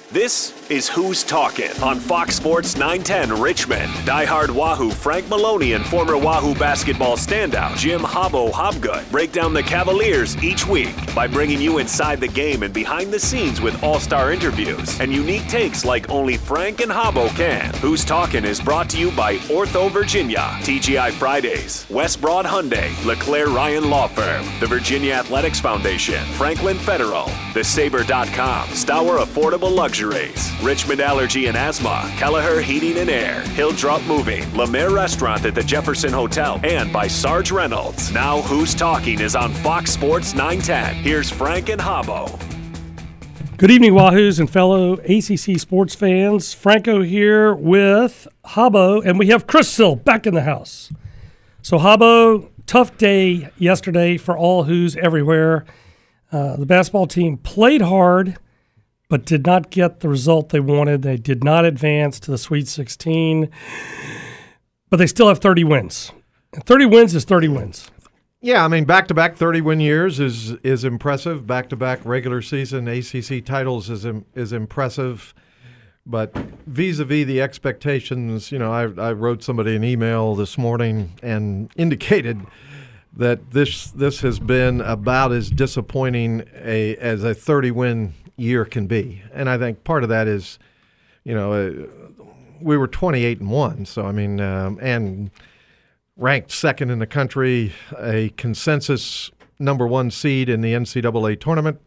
This is Who's Talking on Fox Sports 910 Richmond. Diehard Wahoo Frank Maloney and former Wahoo basketball standout Jim Habbo Hobgood break down the Cavaliers each week by bringing you inside the game and behind the scenes with all-star interviews and unique takes like only Frank and Habbo can. Who's Talking is brought to you by Ortho Virginia, TGI Fridays, West Broad Hyundai, LeClaire Ryan Law Firm, the Virginia Athletics Foundation, Franklin Federal, TheSaber.com, Stour Affordable Luxuries, Richmond Allergy and Asthma, Kelleher Heating and Air, Hilldrop Moving, La Mer Restaurant at the Jefferson Hotel, and by Sarge Reynolds. Now Who's Talking is on Fox Sports 910. Here's Frank and Habbo. Good evening, Wahoos and fellow ACC sports fans. Franco here with Habbo, and we have Chris Sill back in the house. So, Habbo, tough day yesterday for all Who's everywhere. The basketball team played hard, but did not get the result they wanted. They did not advance to the Sweet 16, but they still have 30 wins. 30 wins is 30 wins. Yeah, I mean, back-to-back 30-win years is impressive. Back-to-back regular season ACC titles is impressive. But vis-a-vis the expectations, you know, I wrote somebody an email this morning and indicated that this has been about as disappointing as a 30-win year can be. And I think part of that is, you know, we were 28-1, so I mean, and ranked second in the country, a consensus number one seed in the NCAA tournament.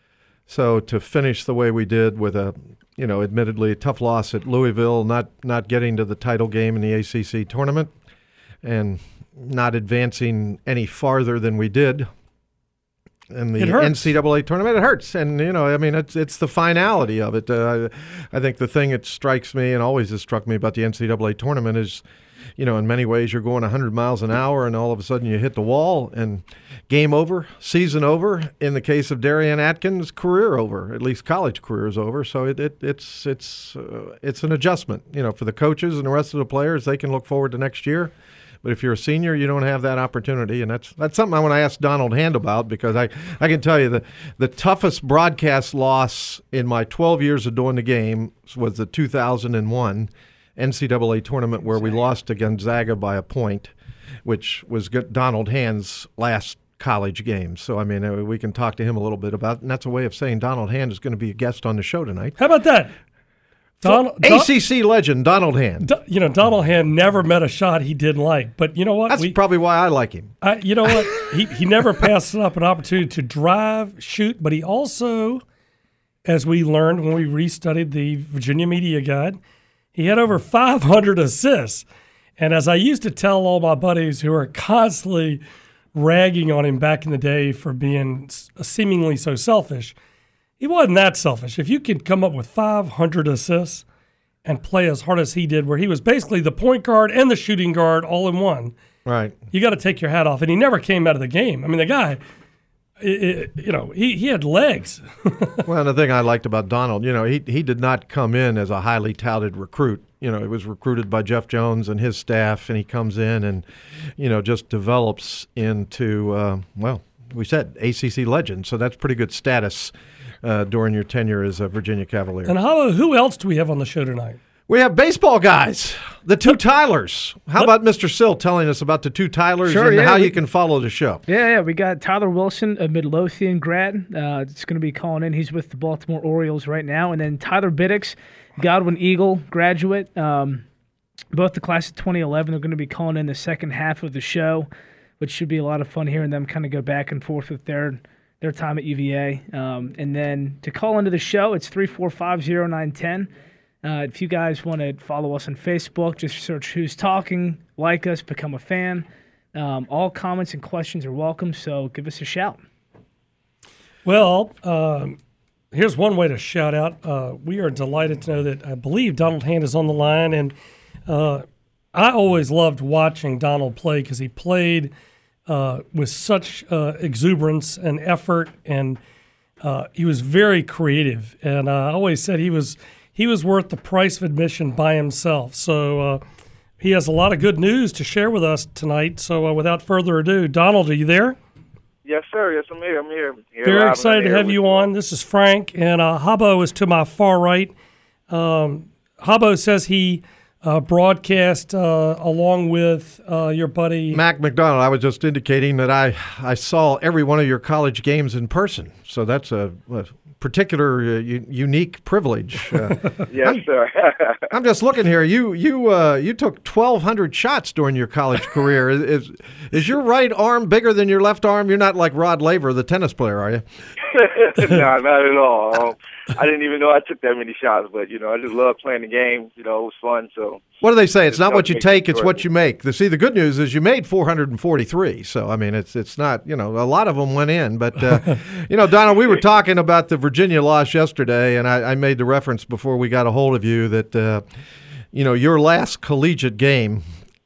So to finish the way we did with a, you know, admittedly a tough loss at Louisville, not getting to the title game in the ACC tournament, and not advancing any farther than we did in the NCAA tournament, it hurts. And, you know, I mean, it's the finality of it. I think the thing that strikes me and always has struck me about the NCAA tournament is, you know, in many ways you're going 100 miles an hour and all of a sudden you hit the wall and game over, season over. In the case of Darian Atkins, career over, at least college career is over. So it's an adjustment, you know, for the coaches and the rest of the players. They can look forward to next year. But if you're a senior, you don't have that opportunity, and that's something I want to ask Donald Hand about, because I can tell you the toughest broadcast loss in my 12 years of doing the game was the 2001 NCAA tournament where we lost to Gonzaga by a point, which was Donald Hand's last college game. So, I mean, we can talk to him a little bit about it, and that's a way of saying Donald Hand is going to be a guest on the show tonight. How about that? ACC legend Donald Hand. You know, Donald Hand never met a shot he didn't like. But you know what? That's probably why I like him. You know what? He never passed up an opportunity to drive, shoot, but he also, as we learned when we restudied the Virginia Media Guide, he had over 500 assists. And as I used to tell all my buddies who are constantly ragging on him back in the day for being seemingly so selfish, he wasn't that selfish. If you could come up with 500 assists and play as hard as he did, where he was basically the point guard and the shooting guard all in one, right? You got to take your hat off. And he never came out of the game. I mean, the guy, you know, he had legs. Well, the thing I liked about Donald, you know, he did not come in as a highly touted recruit. You know, he was recruited by Jeff Jones and his staff, and he comes in and, you know, just develops into, well, we said ACC legend. So that's pretty good status during your tenure as a Virginia Cavalier. And who else do we have on the show tonight? We have baseball guys, the two Tylers. How about Mr. Sill telling us about the two Tylers and how you can follow the show? Yeah. We got Tyler Wilson, a Midlothian grad. It's going to be calling in. He's with the Baltimore Orioles right now. And then Tyler Biddix, Godwin Eagle graduate. Both the class of 2011 are going to be calling in the second half of the show, which should be a lot of fun hearing them kind of go back and forth with their time at UVA. And then to call into the show, it's 345-0910. If you guys want to follow us on Facebook, just search Who's Talking, like us, become a fan. All comments and questions are welcome, so give us a shout. Well, here's one way to shout out. We are delighted to know that I believe Donald Hand is on the line, and I always loved watching Donald play because he played with such exuberance and effort, and he was very creative. And I always said he was worth the price of admission by himself. So he has a lot of good news to share with us tonight. So without further ado, Donald, are you there? Yes, sir. Yes, I'm here. Very excited to have you on. This is Frank, and Habbo is to my far right. Habbo says he broadcast along with your buddy Mac McDonald. I was just indicating that I saw every one of your college games in person, so that's a particular unique privilege. Yes, sir. I'm just looking here. You took 1,200 shots during your college career. Is your right arm bigger than your left arm? You're not like Rod Laver, the tennis player, are you? No, not at all. I didn't even know I took that many shots, but I just love playing the game. It was fun. So what do they say? It's not what you take; it's what you make. See, the good news is you made 443. So I mean, it's not a lot of them went in, but Donald, we were talking about the Virginia loss yesterday, and I made the reference before we got a hold of you that your last collegiate game,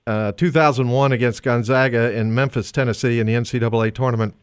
2001 against Gonzaga in Memphis, Tennessee, in the NCAA tournament.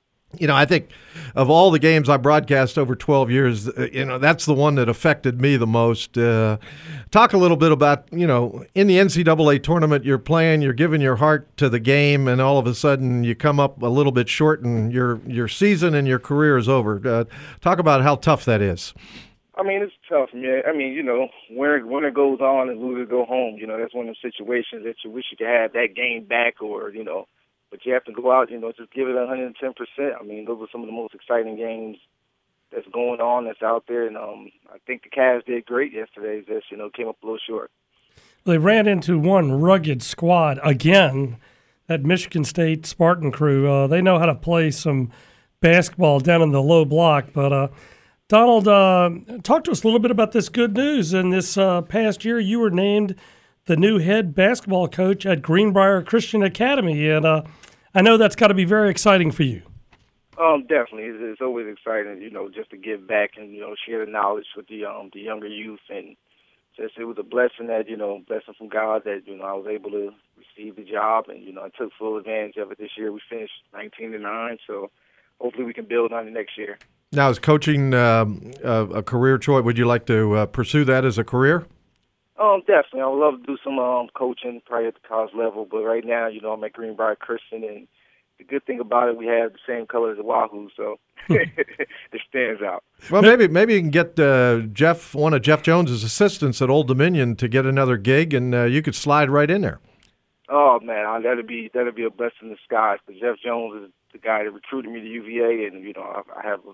I think of all the games I broadcast over 12 years, that's the one that affected me the most. Talk a little bit about, in the NCAA tournament, you're playing, you're giving your heart to the game, and all of a sudden you come up a little bit short and your season and your career is over. Talk about how tough that is. I mean, it's tough, man. I mean, winner goes on and loser go home. That's one of those situations that you wish you could have that game back or, but you have to go out, just give it 110%. I mean, those are some of the most exciting games that's going on, that's out there. And I think the Cavs did great yesterday. Just, came up a little short. They ran into one rugged squad again, that Michigan State Spartan crew. They know how to play some basketball down in the low block. But, Donald, talk to us a little bit about this good news. In this past year, you were named the new head basketball coach at Greenbrier Christian Academy. And I know that's got to be very exciting for you. Definitely. It's always exciting, just to give back and, share the knowledge with the younger youth. And just it was a blessing that, blessing from God that, I was able to receive the job. And, I took full advantage of it this year. We finished 19-9, so hopefully we can build on it next year. Now, is coaching a career choice? Would you like to pursue that as a career? Definitely. I would love to do some coaching probably at the college level, but right now, I'm at Greenbrier Christian, and the good thing about it, we have the same color as the Wahoo, so it stands out. Well, maybe you can get one of Jeff Jones's assistants at Old Dominion to get another gig, and you could slide right in there. Oh man, that'd be a blessing in disguise. Because Jeff Jones is the guy that recruited me to UVA, and I have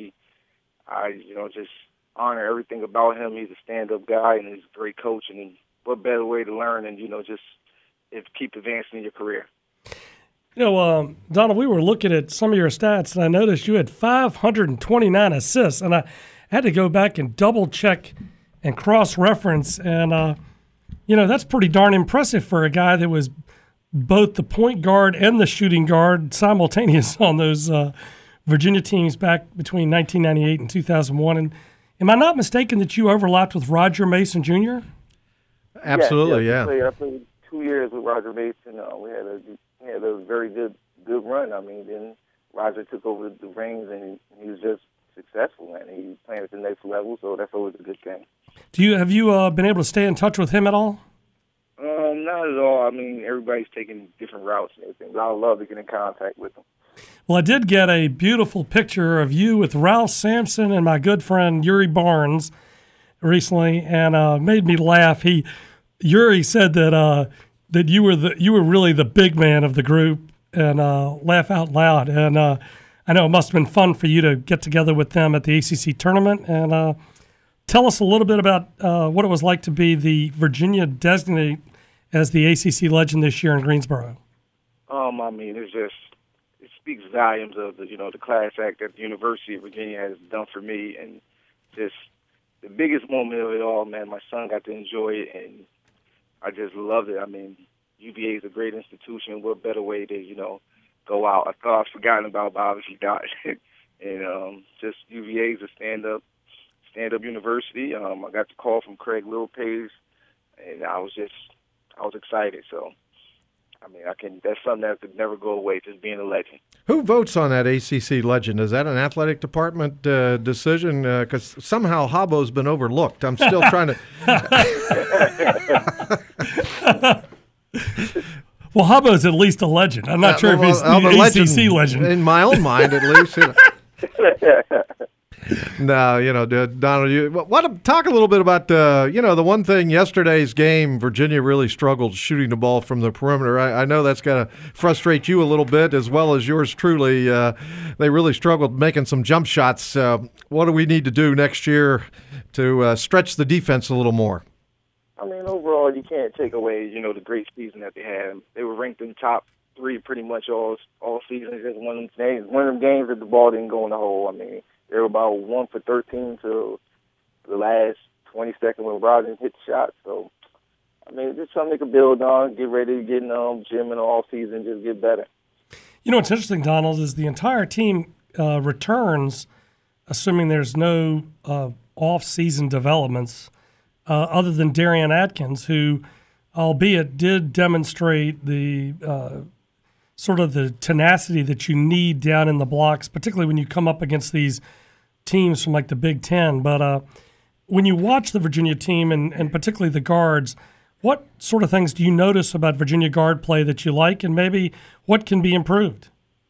just honor everything about him. He's a stand-up guy, and he's a great coach. And what better way to learn and just keep advancing in your career. Donald, we were looking at some of your stats, and I noticed you had 529 assists, and I had to go back and double-check and cross-reference, and, that's pretty darn impressive for a guy that was both the point guard and the shooting guard simultaneous on those Virginia teams back between 1998 and 2001. And am I not mistaken that you overlapped with Roger Mason Jr.? Absolutely, yeah. I played 2 years with Roger Mason. We had a very good run. I mean, then Roger took over the reins, and he was just successful, and he was playing at the next level, so that's always a good thing. Have you been able to stay in touch with him at all? Not at all. I mean, everybody's taking different routes and everything, but I would love to get in contact with them. Well, I did get a beautiful picture of you with Ralph Sampson and my good friend Yuri Barnes recently, and made me laugh. Yuri said that you were really the big man of the group, and laugh out loud. And I know it must have been fun for you to get together with them at the ACC tournament. And tell us a little bit about what it was like to be the Virginia designate as the ACC legend this year in Greensboro. I mean, it speaks volumes of the class act that the University of Virginia has done for me, and just the biggest moment of it all, man. My son got to enjoy it, and I just loved it. I mean, UVA is a great institution. What better way to go out? I thought I'd forgotten about, but obviously not. And just UVA is a stand-up university. I got the call from Craig Littlepace, and I was excited. So, I mean, that's something that could never go away, just being a legend. Who votes on that ACC legend? Is that an athletic department decision? Because somehow Habbo's been overlooked. I'm still trying to. Well, Hubbo's at least a legend. I'm not sure if he's the ACC legend. In my own mind, at least. No, Donald, talk a little bit about, the one thing yesterday's game, Virginia really struggled shooting the ball from the perimeter. I know that's got to frustrate you a little bit as well as yours truly. They really struggled making some jump shots. What do we need to do next year to stretch the defense a little more? I mean, overall, you can't take away, the great season that they had. They were ranked in the top 3 pretty much all season. It's just one of them games that the ball didn't go in the hole. I mean, they were about 1 for 13 till the last 20 seconds when Rodgers hit the shot. So, I mean, it's just something they can build on, get ready to get in the gym in all season, just get better. What's interesting, Donald, is the entire team returns, assuming there's no off-season developments, other than Darian Atkins, who, albeit did demonstrate the sort of the tenacity that you need down in the blocks, particularly when you come up against these teams from like the Big Ten. But when you watch the Virginia team and particularly the guards, what sort of things do you notice about Virginia guard play that you like, and maybe what can be improved?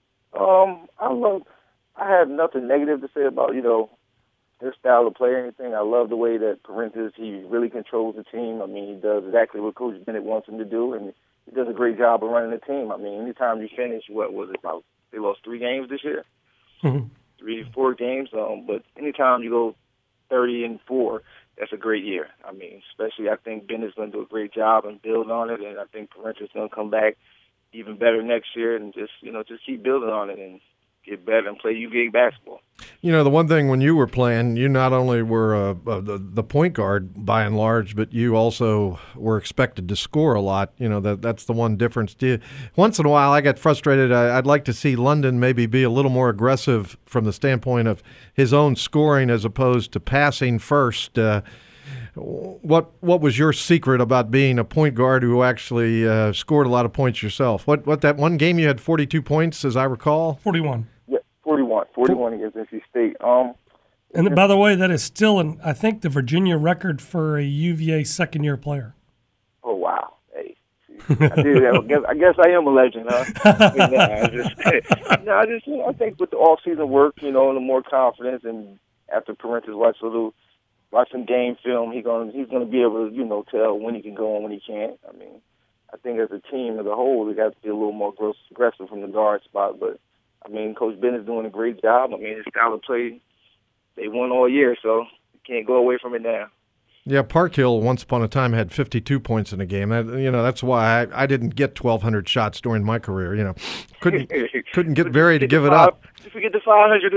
I have nothing negative to say about, their style of play or anything. I love the way that Parentis, he really controls the team. I mean, he does exactly what Coach Bennett wants him to do, and he does a great job of running the team. I mean, anytime you finish, what was it, about, they lost 3 games this year? Mm-hmm. 3-4 games. But anytime you go 30-4, that's a great year. I mean, especially I think Bennett's going to do a great job and build on it, and I think Parentis going to come back even better next year and just keep building on it and get better and play UVA basketball. The one thing when you were playing, you not only were the point guard by and large, but you also were expected to score a lot. That's the one difference. Once in a while, I get frustrated. I'd like to see London maybe be a little more aggressive from the standpoint of his own scoring as opposed to passing first. What was your secret about being a point guard who actually scored a lot of points yourself? What that one game you had 42 points, as I recall? 41. Yeah, 41 against NC State. And by the way, that is still, I think, the Virginia record for a UVA second-year player. Oh, wow. Hey, I guess I am a legend, huh? I think with the off-season work, and the more confidence, and after Parentis watch some game film, he's gonna be able to, tell when he can go and when he can't. I mean, I think as a team as a whole, they got to be a little more aggressive from the guard spot. But, I mean, Coach Bennett's doing a great job. I mean, his style of play, they won all year, so you can't go away from it now. Yeah, Park Hill once upon a time had 52 points in a game. That's why I didn't get 1,200 shots during my career. Couldn't get Barry to give it up. You forget the 500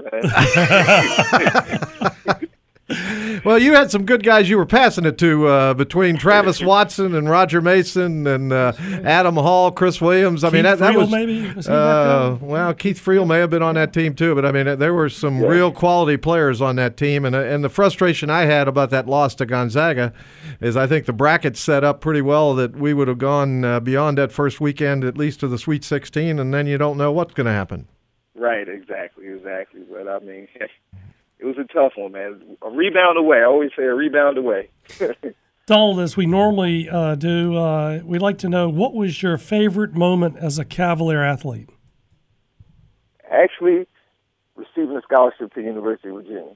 assists, man. Well, you had some good guys you were passing it to between Travis Watson and Roger Mason and Adam Hall, Chris Williams. I mean, that was maybe. Well, Keith Friel may have been on that team too, but I mean, there were some real quality players on that team. And the frustration I had about that loss to Gonzaga is I think the bracket set up pretty well that we would have gone beyond that first weekend at least to the Sweet 16, and then you don't know what's going to happen. Right, exactly. But I mean. It was a tough one, man. A rebound away. I always say a rebound away. Donald, as we normally do, we'd like to know, what was your favorite moment as a Cavalier athlete? Actually, receiving a scholarship to the University of Virginia.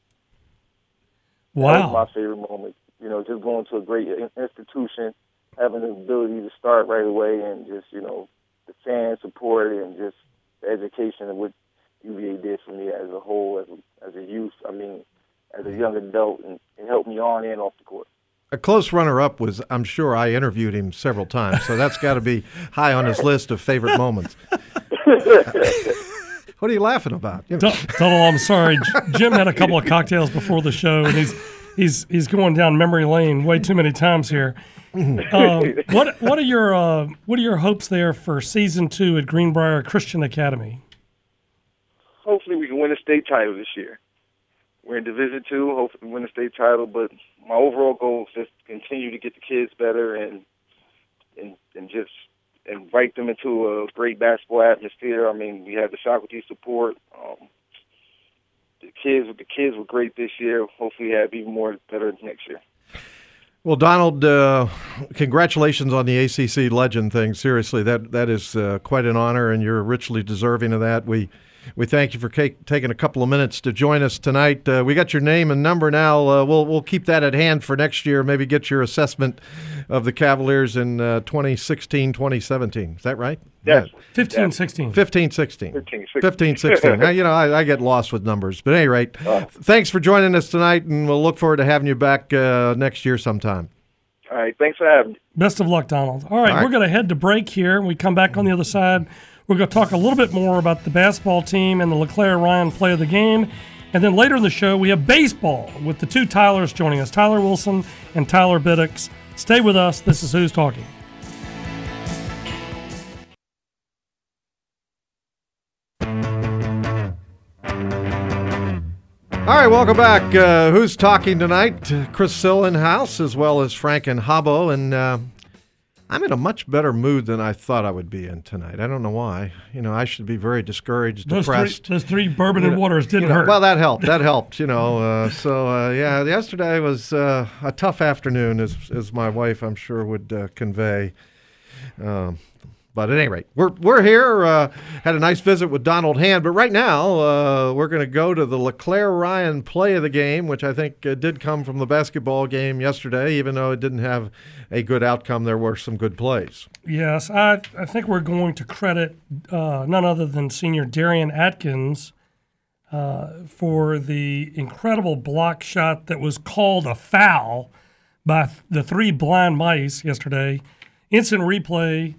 Wow. That was my favorite moment. Just going to a great institution, having the ability to start right away, and just, the fan support and just the education of what UVA did for me as a whole, as a youth, as a young adult, and it helped me on and off the court. A close runner-up was, I'm sure I interviewed him several times, so that's got to be high on his list of favorite moments. What are you laughing about? Donald, I'm sorry. Jim had a couple of cocktails before the show, and he's going down memory lane way too many times here. What are your hopes there for season 2 at Greenbrier Christian Academy? Hopefully we can win a state title this year. We're in Division II, hopefully win a state title, but my overall goal is just to continue to get the kids better and just invite them into a great basketball atmosphere. I mean, we have the faculty support. The kids were great this year. Hopefully we have even more better next year. Well, Donald, congratulations on the ACC Legend thing. Seriously, that is quite an honor, and you're richly deserving of that. We thank you for taking a couple of minutes to join us tonight. We got your name and number now. We'll keep that at hand for next year. Maybe get your assessment of the Cavaliers in 2016, 2017. Is that right? Yes. 15-16. 15-16. 15-16. Now, I get lost with numbers. But at any rate, thanks for joining us tonight, and we'll look forward to having you back next year sometime. All right. Thanks for having me. Best of luck, Donald. All right, we're going to head to break here. When we come back on the other side, we're going to talk a little bit more about the basketball team and the LeClaire Ryan play of the game. And then later in the show, we have baseball with the two Tylers joining us, Tyler Wilson and Tyler Biddix. Stay with us. This is Who's Talking. All right, welcome back. Who's Talking tonight? Chris Sill in house, as well as Frank and Habbo. And I'm in a much better mood than I thought I would be in tonight. I don't know why. I should be very discouraged, depressed. Those three bourbon and waters didn't hurt. Well, that helped. Yesterday was a tough afternoon, as my wife, I'm sure, would convey. But at any rate, we're here. Had a nice visit with Donald Hand, but right now we're going to go to the LeClaire Ryan play of the game, which I think did come from the basketball game yesterday. Even though it didn't have a good outcome, there were some good plays. Yes, I think we're going to credit none other than senior Darian Atkins for the incredible block shot that was called a foul by the three blind mice yesterday. Instant replay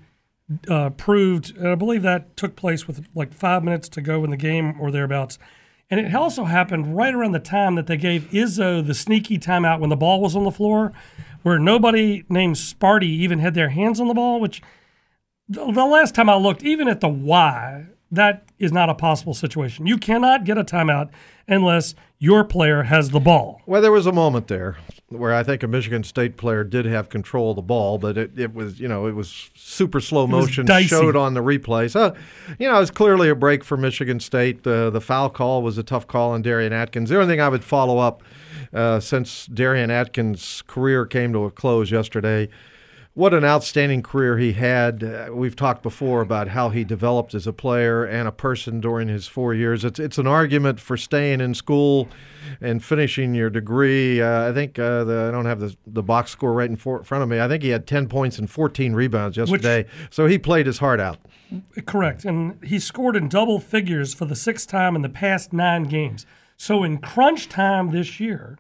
proved, and I believe that took place with like 5 minutes to go in the game or thereabouts. And it also happened right around the time that they gave Izzo the sneaky timeout when the ball was on the floor, where nobody named Sparty even had their hands on the ball, which the last time I looked, even at the Y, that is not a possible situation. You cannot get a timeout unless your player has the ball. Well, there was a moment there where I think a Michigan State player did have control of the ball, but it was super slow motion, showed on the replay. So, it was clearly a break for Michigan State. The foul call was a tough call on Darian Atkins. The only thing I would follow up since Darian Atkins' career came to a close yesterday, what an outstanding career he had. We've talked before about how he developed as a player and a person during his 4 years. It's an argument for staying in school and finishing your degree. I think I don't have the box score right in front of me. I think he had 10 points and 14 rebounds yesterday. So he played his heart out. Correct. And he scored in double figures for the sixth time in the past 9 games. So in crunch time this year,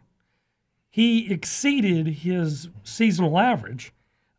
he exceeded his seasonal average.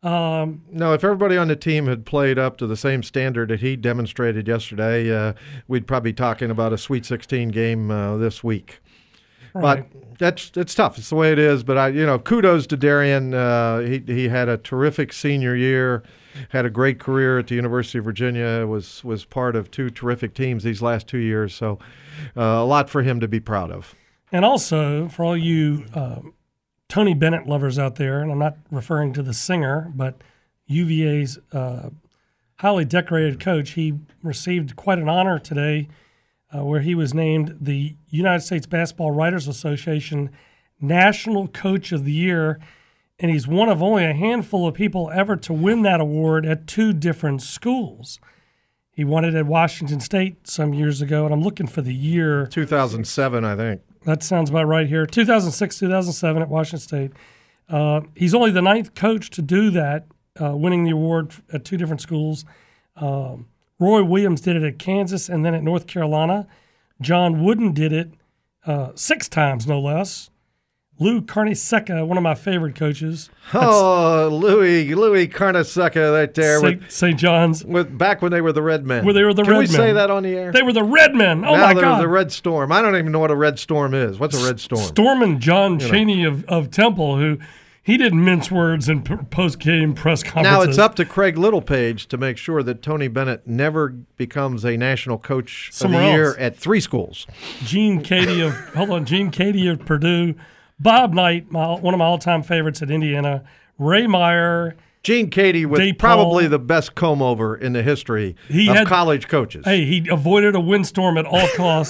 No, if everybody on the team had played up to the same standard that he demonstrated yesterday, we'd probably be talking about a Sweet 16 game this week. Right. But it's tough. It's the way it is. But kudos to Darian. He had a terrific senior year, had a great career at the University of Virginia. Was part of 2 terrific teams these last 2 years. So a lot for him to be proud of. And also for all you Tony Bennett lovers out there, and I'm not referring to the singer, but UVA's highly decorated coach, he received quite an honor today where he was named the United States Basketball Writers Association National Coach of the Year, and he's one of only a handful of people ever to win that award at 2 different schools. He won it at Washington State some years ago, and I'm looking for the year. 2007, I think. That sounds about right here. 2006, 2007 at Washington State. He's only the 9th coach to do that, winning the award at 2 different schools. Roy Williams did it at Kansas and then at North Carolina. John Wooden did it 6 times, no less. Lou Carnesecca, one of my favorite coaches. Louis Carnesecca right there. St. John's. Back when they were the Red Men. When they were the Red Men. Can we say that on the air? They were the Red Men. Oh, now my God. Now they're the Red Storm. I don't even know what a Red Storm is. What's a Red Storm? Storming John Chaney of Temple, who he didn't mince words in post-game press conferences. Now it's up to Craig Littlepage to make sure that Tony Bennett never becomes a national coach of the year at 3 schools. Gene Cady of Purdue. Bob Knight, one of my all-time favorites at Indiana. Ray Meyer. Gene Cady was probably the best comb-over in the history of college coaches. Hey, he avoided a windstorm at all costs.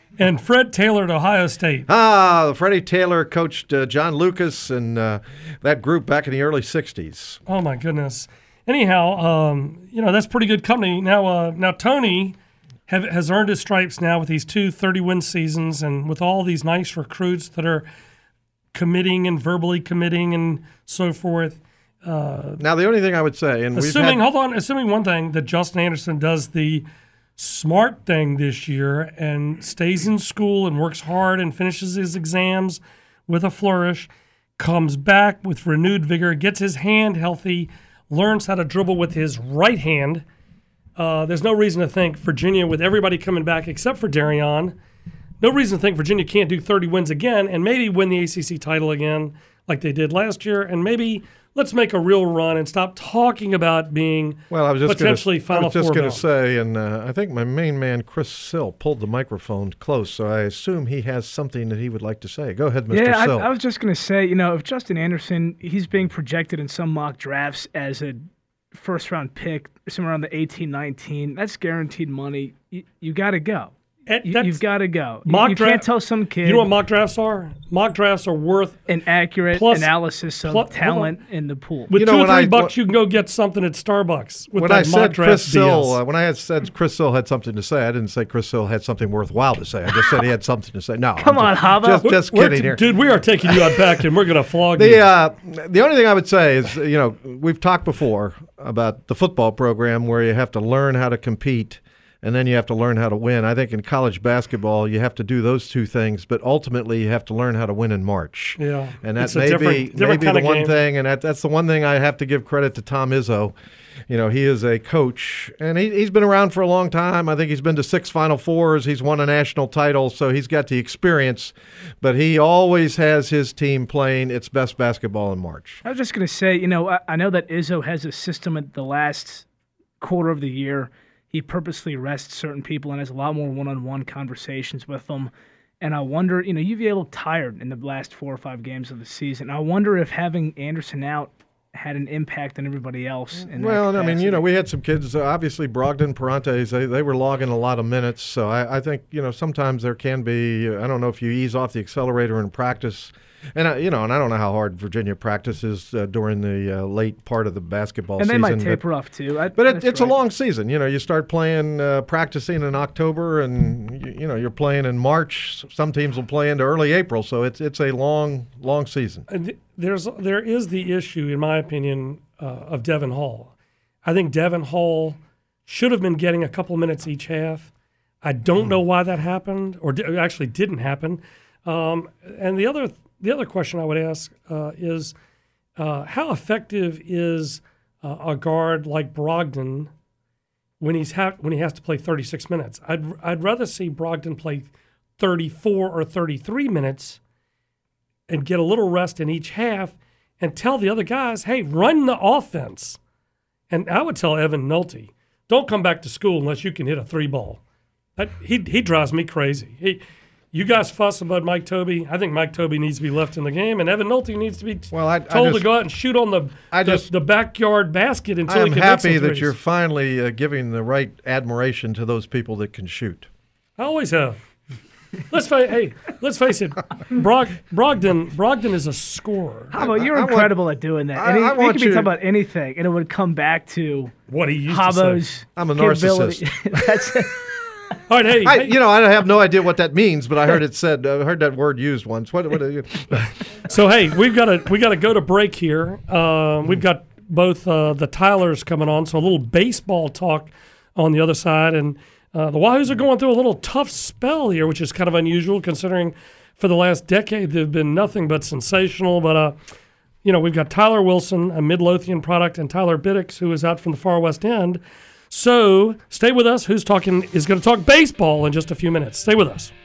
and Fred Taylor at Ohio State. Freddie Taylor coached John Lucas and that group back in the early 60s. Oh, my goodness. Anyhow, that's pretty good company. Now Tony has earned his stripes now with these 2 30-win seasons and with all these nice recruits that are committing and verbally committing and so forth. Now, the only thing I would say, and assuming one thing, that Justin Anderson does the smart thing this year and stays in school and works hard and finishes his exams with a flourish, comes back with renewed vigor, gets his hand healthy, learns how to dribble with his right hand. There's no reason to think Virginia, with everybody coming back except for Darion, no reason to think Virginia can't do 30 wins again and maybe win the ACC title again like they did last year, and maybe let's make a real run and stop talking about being potentially Final Four. I was just going to say, and I think my main man, Chris Sill, pulled the microphone close, so I assume he has something that he would like to say. Go ahead, Mr. Sill. I was just going to say, if Justin Anderson, he's being projected in some mock drafts as a first-round pick, somewhere around the 18-19, that's guaranteed money. You got to go. You've got to go. You can't tell some kid. You know what mock drafts are? Mock drafts are worth an accurate analysis of talent in the pool. With $2 or $3, you can go get something at Starbucks. With when I said Chris Sill, when I had said Chris Sill had something to say, I didn't say Chris Sill had something worthwhile to say. I just said he had something to say. No, come on, Hava. Just kidding here, dude. We are taking you out back, and we're going to flog you. The only thing I would say is, we've talked before about the football program where you have to learn how to compete. And then you have to learn how to win. I think in college basketball, you have to do those two things, but ultimately you have to learn how to win in March. Yeah, and that may be the one thing, and that's the one thing I have to give credit to Tom Izzo. He is a coach, and he's been around for a long time. I think he's been to 6 Final Fours. He's won a national title, so he's got the experience. But he always has his team playing its best basketball in March. I was just going to say, I know that Izzo has a system at the last quarter of the year. He purposely rests certain people and has a lot more one-on-one conversations with them. And I wonder, you've been able tired in the last 4 or 5 games of the season. I wonder if having Anderson out had an impact on everybody else. Well, I mean, we had some kids, obviously Brogdon, Parantes, they were logging a lot of minutes. So I think, sometimes there can be, I don't know if you ease off the accelerator in practice. And I don't know how hard Virginia practices during the late part of the basketball season. And they might taper off too. But it's a long season. You start playing, practicing in October, and you're playing in March. Some teams will play into early April, so it's a long season. There is the issue, in my opinion, of Devin Hall. I think Devin Hall should have been getting a couple minutes each half. I don't know why that happened, or actually didn't happen. And the other question I would ask is how effective is a guard like Brogdon when he has to play 36 minutes? I'd rather see Brogdon play 34 or 33 minutes and get a little rest in each half and tell the other guys, hey, run the offense. And I would tell Evan Nolte, don't come back to school unless you can hit a 3-ball. He drives me crazy. You guys fuss about Mike Tobey. I think Mike Tobey needs to be left in the game, and Evan Nolte needs to be told to go out and shoot on the backyard basket until he can make some threes. I'm happy that you're finally giving the right admiration to those people that can shoot. I always have. Let's face it. Brogdon is a scorer. How about you're incredible at doing that? And he could be talking about anything, and it would come back to what he used to say. I'm a narcissist. That's it. All right, hey. I have no idea what that means, but I heard it said. I heard that word used once. What So hey, we got to go to break here. We've got both the Tylers coming on, so a little baseball talk on the other side, and the Wahoos are going through a little tough spell here, which is kind of unusual considering for the last decade they've been nothing but sensational. But we've got Tyler Wilson, a Midlothian product, and Tyler Biddix, who is out from the far west end. So stay with us. Who's Talking is going to talk baseball in just a few minutes. Stay with us.